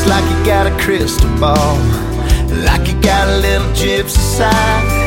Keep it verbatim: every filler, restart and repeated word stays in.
like you got a crystal ball, like you got a little gypsy side.